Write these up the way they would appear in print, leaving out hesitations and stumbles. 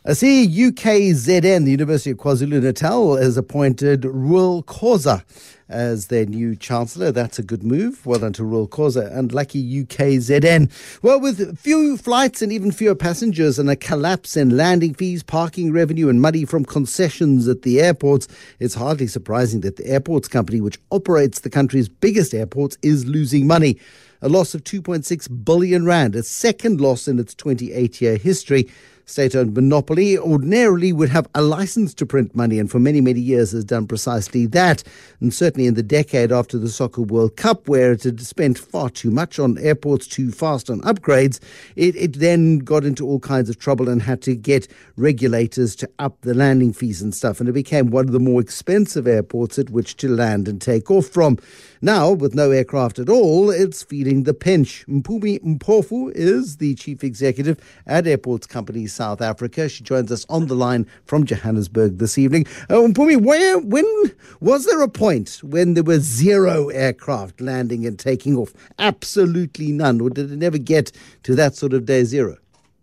I see UKZN, the University of KwaZulu-Natal, has appointed Ruel Khoza as their new chancellor. That's a good move. Well done to Ruel Khoza and lucky UKZN. Well, with few flights and even fewer passengers and a collapse in landing fees, parking revenue and money from concessions at the airports, it's hardly surprising that the airports company, which operates the country's biggest airports, is losing money. A loss of 2.6 billion rand, a second loss in its 28-year history. State-owned monopoly ordinarily would have a license to print money, and for many, many years has done precisely that. And certainly in the decade after the Soccer World Cup, where it had spent far too much on airports, too fast on upgrades, it then got into all kinds of trouble and had to get regulators to up the landing fees and stuff. And it became one of the more expensive airports at which to land and take off from. Now, with no aircraft at all, it's feeling the pinch. Mpumi Mpofu is the chief executive at Airports Company South Africa. She joins us on the line from Johannesburg this evening. Mpumi, when was there a point when there were zero aircraft landing and taking off? Absolutely none. Or did it never get to that sort of day zero?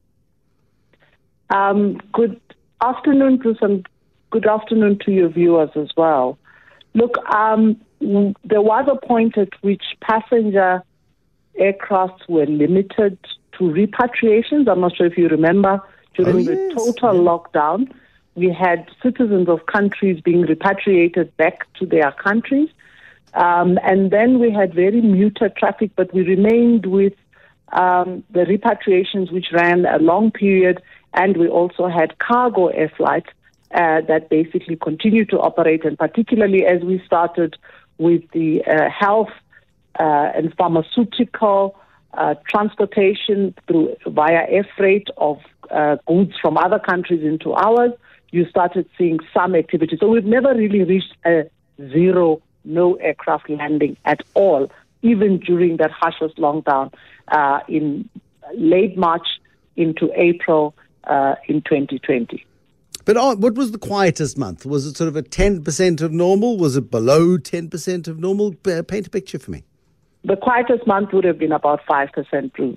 Good afternoon, Bruce, and good afternoon to your viewers as well. Look, there was a point at which passenger aircraft were limited to repatriations. I'm not sure if you remember, during the total lockdown, we had citizens of countries being repatriated back to their countries. And then we had very muted traffic, but we remained with the repatriations, which ran a long period. And we also had cargo air flights that basically continued to operate, and particularly as we started with the health and pharmaceutical transportation via air freight of goods from other countries into ours, you started seeing some activity. So we've never really reached a zero, no aircraft landing at all, even during that harshest lockdown in late March into April in 2020. But what was the quietest month? Was it sort of a 10% of normal? Was it below 10% of normal? Paint a picture for me. The quietest month would have been about 5%, Bruce.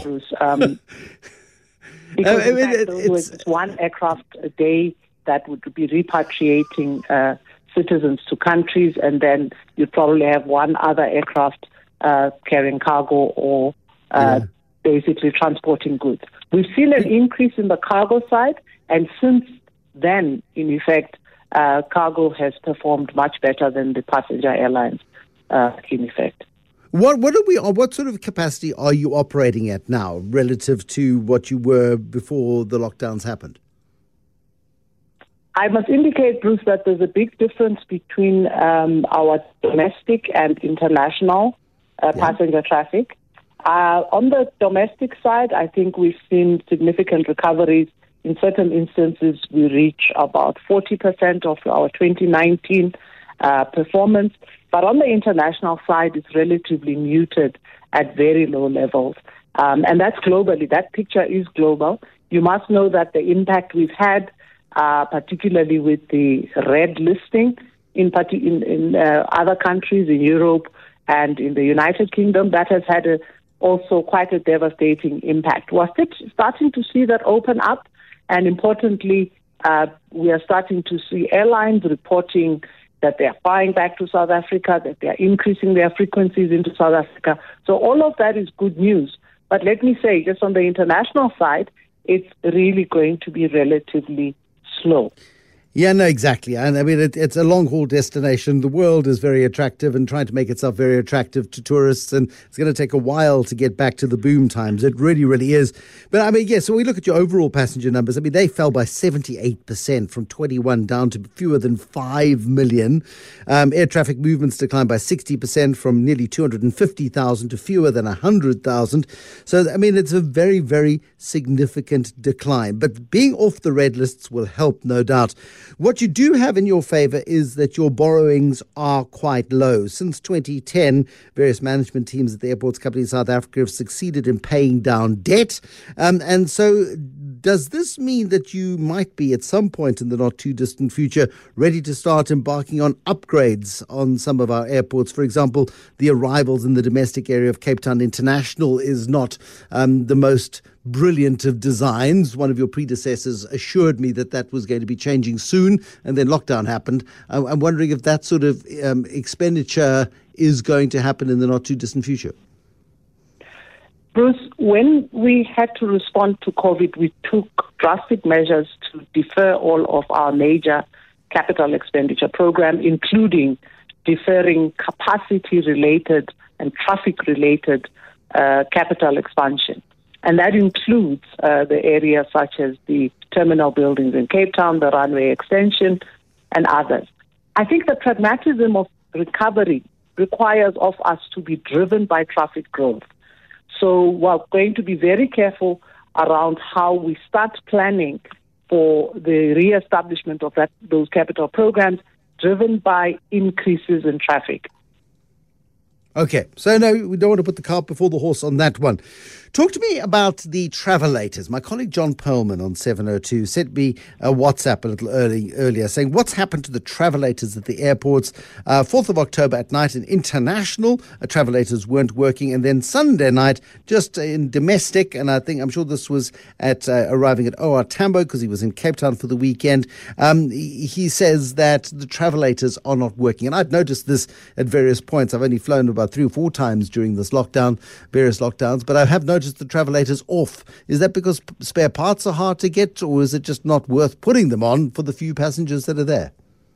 Because there was one aircraft a day that would be repatriating citizens to countries, and then you'd probably have one other aircraft carrying cargo or basically transporting goods. We've seen an increase in the cargo side, and since then, in effect, cargo has performed much better than the passenger airlines, in effect. What sort of capacity are you operating at now relative to what you were before the lockdowns happened? I must indicate, Bruce, that there's a big difference between our domestic and international passenger traffic. On the domestic side, I think we've seen significant recoveries. In certain instances, we reach about 40% of our 2019 performance. But on the international side, it's relatively muted at very low levels. And that's globally. That picture is global. You must know that the impact we've had, particularly with the red listing in other countries in Europe and in the United Kingdom, that has had also quite a devastating impact. We're starting to see that open up. And importantly, we are starting to see airlines reporting that they are flying back to South Africa, that they are increasing their frequencies into South Africa. So all of that is good news. But let me say, just on the international side, it's really going to be relatively slow. Yeah, no, exactly. And I mean, it's a long-haul destination. The world is very attractive and trying to make itself very attractive to tourists. And it's going to take a while to get back to the boom times. It really, really is. But I mean, so we look at your overall passenger numbers. I mean, they fell by 78% from 21 down to fewer than 5 million. Air traffic movements declined by 60% from nearly 250,000 to fewer than 100,000. So, I mean, it's a very, very significant decline. But being off the red lists will help, no doubt. What you do have in your favor is that your borrowings are quite low. Since 2010, various management teams at the Airports Company in South Africa have succeeded in paying down debt. And so Does this mean that you might be at some point in the not too distant future ready to start embarking on upgrades on some of our airports? For example, the arrivals in the domestic area of Cape Town International is not the most brilliant of designs. One of your predecessors assured me that that was going to be changing soon, and then lockdown happened. I'm wondering if that sort of expenditure is going to happen in the not too distant future. Bruce, when we had to respond to COVID, we took drastic measures to defer all of our major capital expenditure program, including deferring capacity-related and traffic-related capital expansion. And that includes the areas such as the terminal buildings in Cape Town, the runway extension, and others. I think the pragmatism of recovery requires of us to be driven by traffic growth. So we're going to be very careful around how we start planning for the re-establishment of those capital programs driven by increases in traffic. Okay, so no, we don't want to put the cart before the horse on that one. Talk to me about the travelators. My colleague John Perlman on 702 sent me a WhatsApp a little earlier saying, what's happened to the travelators at the airports? 4th of October at night in international, travelators weren't working. And then Sunday night, just in domestic, and I'm sure this was at arriving at OR Tambo because he was in Cape Town for the weekend. He says that the travelators are not working. And I've noticed this at various points. I've only flown about 3 or 4 times during this lockdown, various lockdowns, but I have noticed the travelators off. Is that because spare parts are hard to get, or is it just not worth putting them on for the few passengers that are there?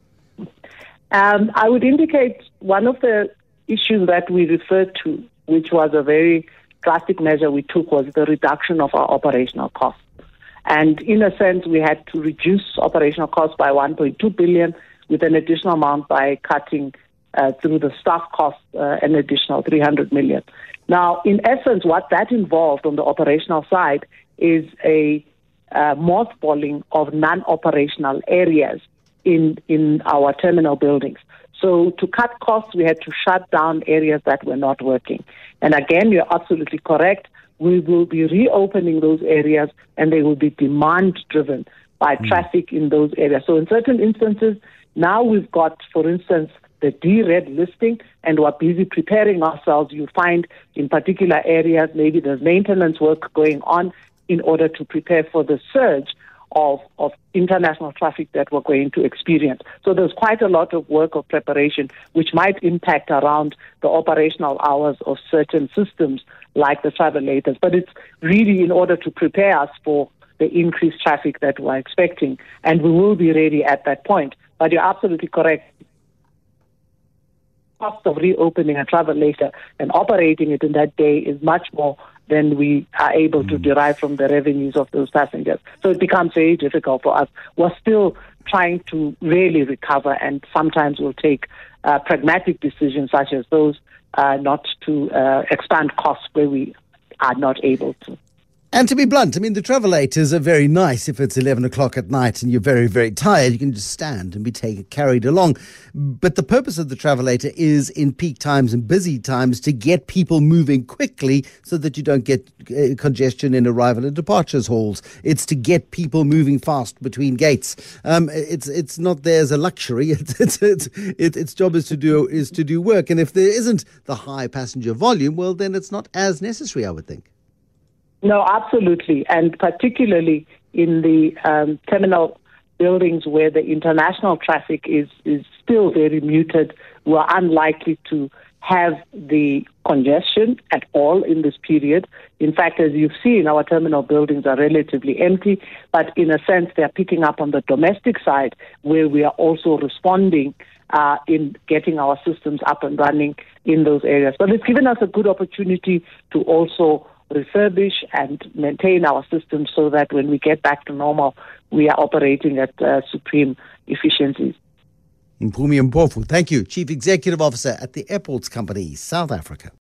I would indicate one of the issues that we referred to, which was a very drastic measure we took, was the reduction of our operational costs. And in a sense, we had to reduce operational costs by 1.2 billion with an additional amount by cutting through the staff costs an additional 300 million. Now, in essence, what that involved on the operational side is a mothballing of non-operational areas in our terminal buildings. So to cut costs, we had to shut down areas that were not working. And again, you're absolutely correct. We will be reopening those areas, and they will be demand-driven by traffic in those areas. So in certain instances, now we've got, for instance, the D-Red listing, and we're busy preparing ourselves. You find in particular areas, maybe there's maintenance work going on in order to prepare for the surge of international traffic that we're going to experience. So there's quite a lot of work of preparation which might impact around the operational hours of certain systems like the travelators. But it's really in order to prepare us for the increased traffic that we're expecting, and we will be ready at that point. But you're absolutely correct. Cost of reopening a travelator and operating it in that day is much more than we are able to derive from the revenues of those passengers. So it becomes very difficult for us. We're still trying to really recover, and sometimes we'll take pragmatic decisions such as those not to expand costs where we are not able to. And to be blunt, I mean, the travelators are very nice if it's 11 o'clock at night and you're very, very tired. You can just stand and be carried along. But the purpose of the travelator is in peak times and busy times to get people moving quickly so that you don't get congestion in arrival and departures halls. It's to get people moving fast between gates. It's not there as a luxury. Its job is to do work. And if there isn't the high passenger volume, well, then it's not as necessary, I would think. No, absolutely. And particularly in the terminal buildings where the international traffic is still very muted, we're unlikely to have the congestion at all in this period. In fact, as you've seen, our terminal buildings are relatively empty, but in a sense, they're picking up on the domestic side where we are also responding in getting our systems up and running in those areas. But it's given us a good opportunity to also refurbish and maintain our systems so that when we get back to normal, we are operating at supreme efficiencies. Mpumi Mpofu, thank you. Chief Executive Officer at the Airports Company, South Africa.